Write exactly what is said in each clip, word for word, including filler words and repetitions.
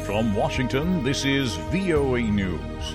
From Washington, this is V O A News.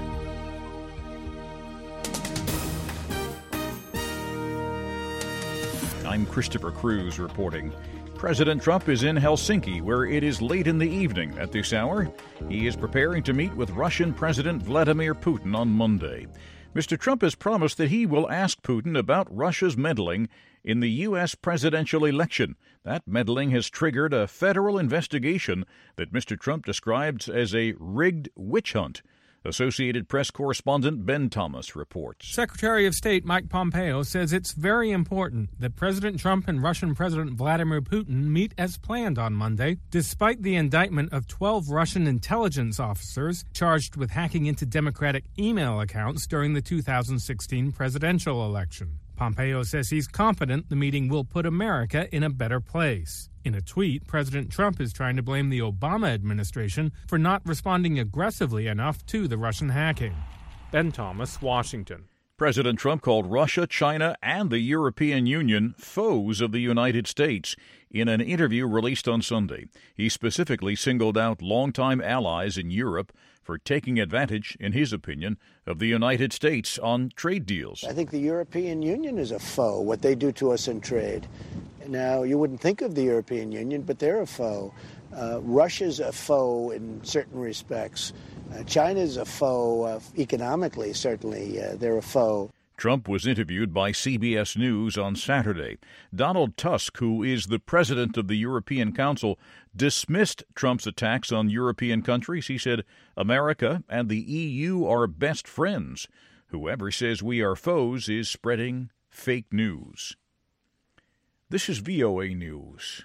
I'm Christopher Cruz reporting. President Trump is in Helsinki, where it is late in the evening at this hour. He is preparing to meet with Russian President Vladimir Putin on Monday. Mister Trump has promised that he will ask Putin about Russia's meddling in the U S presidential election. That meddling has triggered a federal investigation that Mister Trump describes as a rigged witch hunt. Associated Press correspondent Ben Thomas reports. Secretary of State Mike Pompeo says it's very important that President Trump and Russian President Vladimir Putin meet as planned on Monday, despite the indictment of twelve Russian intelligence officers charged with hacking into Democratic email accounts during the two thousand sixteen presidential election. Pompeo says he's confident the meeting will put America in a better place. In a tweet, President Trump is trying to blame the Obama administration for not responding aggressively enough to the Russian hacking. Ben Thomas, Washington. President Trump called Russia, China, and the European Union foes of the United States in an interview released on Sunday. He specifically singled out longtime allies in Europe for taking advantage, in his opinion, of the United States on trade deals. I think the European Union is a foe, what they do to us in trade. Now, you wouldn't think of the European Union, but they're a foe. Uh, Russia's a foe in certain respects. Uh, China's a foe uh, economically, certainly. Uh, they're a foe. Trump was interviewed by C B S News on Saturday. Donald Tusk, who is the president of the European Council, dismissed Trump's attacks on European countries. He said, America and the E U are best friends. Whoever says we are foes is spreading fake news. This is V O A News.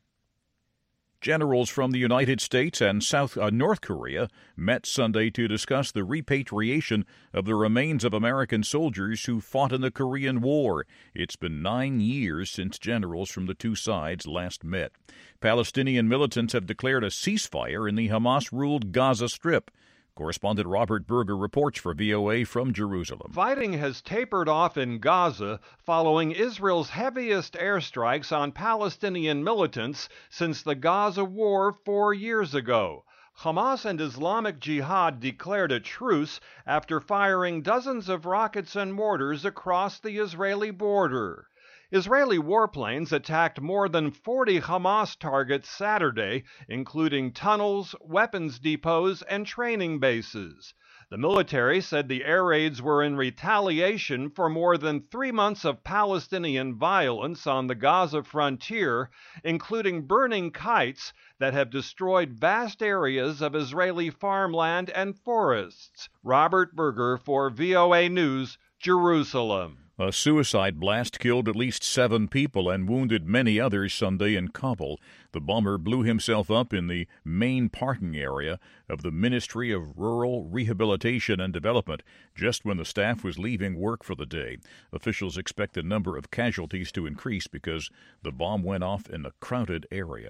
Generals from the United States and South uh, North Korea met Sunday to discuss the repatriation of the remains of American soldiers who fought in the Korean War. It's been nine years since generals from the two sides last met. Palestinian militants have declared a ceasefire in the Hamas-ruled Gaza Strip. Correspondent Robert Berger reports for V O A from Jerusalem. Fighting has tapered off in Gaza following Israel's heaviest airstrikes on Palestinian militants since the Gaza war four years ago. Hamas and Islamic Jihad declared a truce after firing dozens of rockets and mortars across the Israeli border. Israeli warplanes attacked more than forty Hamas targets Saturday, including tunnels, weapons depots, and training bases. The military said the air raids were in retaliation for more than three months of Palestinian violence on the Gaza frontier, including burning kites that have destroyed vast areas of Israeli farmland and forests. Robert Berger for V O A News, Jerusalem. A suicide blast killed at least seven people and wounded many others Sunday in Kabul. The bomber blew himself up in the main parking area of the Ministry of Rural Rehabilitation and Development just when the staff was leaving work for the day. Officials expect the number of casualties to increase because the bomb went off in a crowded area.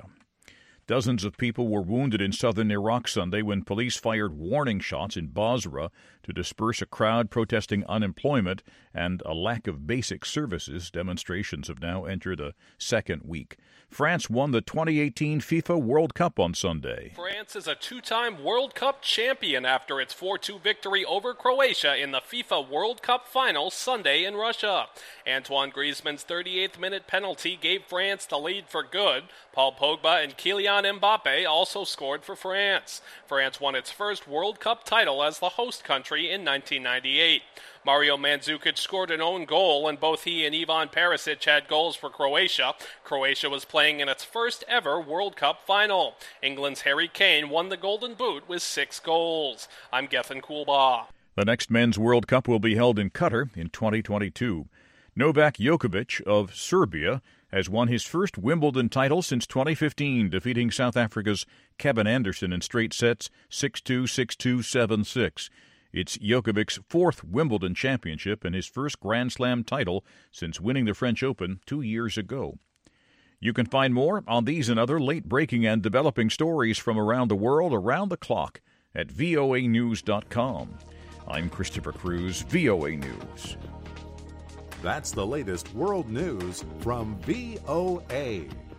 Dozens of people were wounded in southern Iraq Sunday when police fired warning shots in Basra to disperse a crowd protesting unemployment and a lack of basic services. Demonstrations have now entered a second week. France won the twenty eighteen FIFA World Cup on Sunday. France is a two-time World Cup champion after its four two victory over Croatia in the FIFA World Cup final Sunday in Russia. Antoine Griezmann's thirty-eighth minute penalty gave France the lead for good. Paul Pogba and Kylian Mbappe also scored for France. France won its first World Cup title as the host country in nineteen ninety-eight. Mario Mandzukic scored an own goal, and both he and Ivan Perisic had goals for Croatia. Croatia was playing in its first ever World Cup final. England's Harry Kane won the Golden Boot with six goals. I'm Gethin Kulba. The next Men's World Cup will be held in Qatar in twenty twenty-two. Novak Djokovic of Serbia has won his first Wimbledon title since twenty fifteen, defeating South Africa's Kevin Anderson in straight sets six two, six two, seven six. It's Djokovic's fourth Wimbledon championship and his first Grand Slam title since winning the French Open two years ago. You can find more on these and other late-breaking and developing stories from around the world around the clock at V O A news dot com. I'm Christopher Cruz, V O A News. That's the latest world news from V O A.